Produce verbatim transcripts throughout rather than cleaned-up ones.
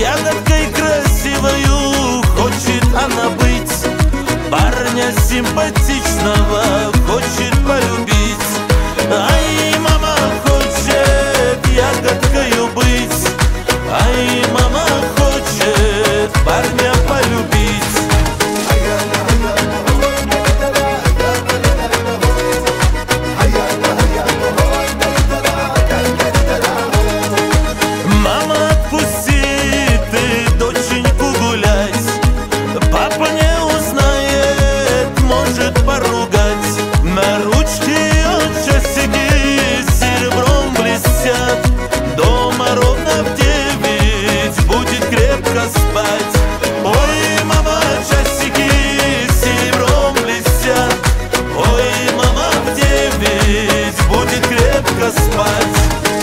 ягодкой красивою хочет она быть, парня симпатичного хочет полюбить. Ай, мама хочет ягодкою быть, ай, мама хочет парня полюбить. Мама, отпусти ты доченьку гулять, папа не узнает, может поругать. На ручке ее часики серебром блестят, дома ровно в девять будет крепко спать. Ой, мама, часики серебром блестят, ой, мама, в девять будет крепко спать.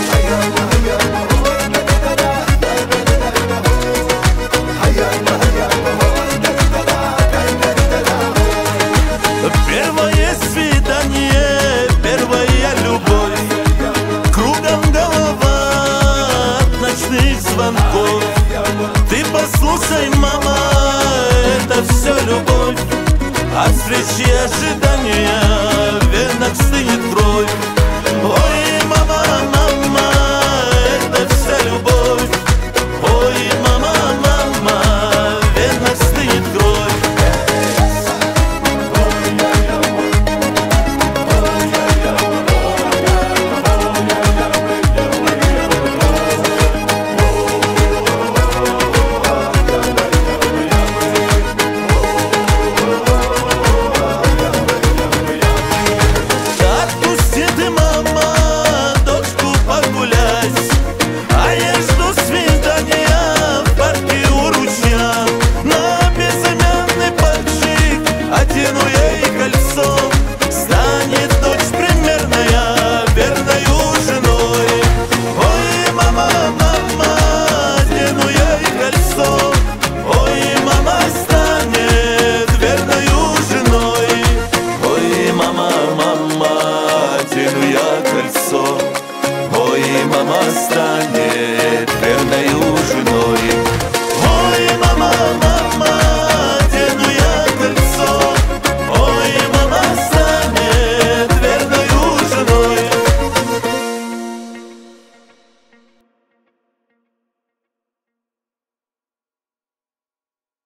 Первое свидание, первая любовь, кругом голова от ночных звонков. Ты послушай, мама, это все любовь, от встречи ожидания в венах стынет кровь. Ой,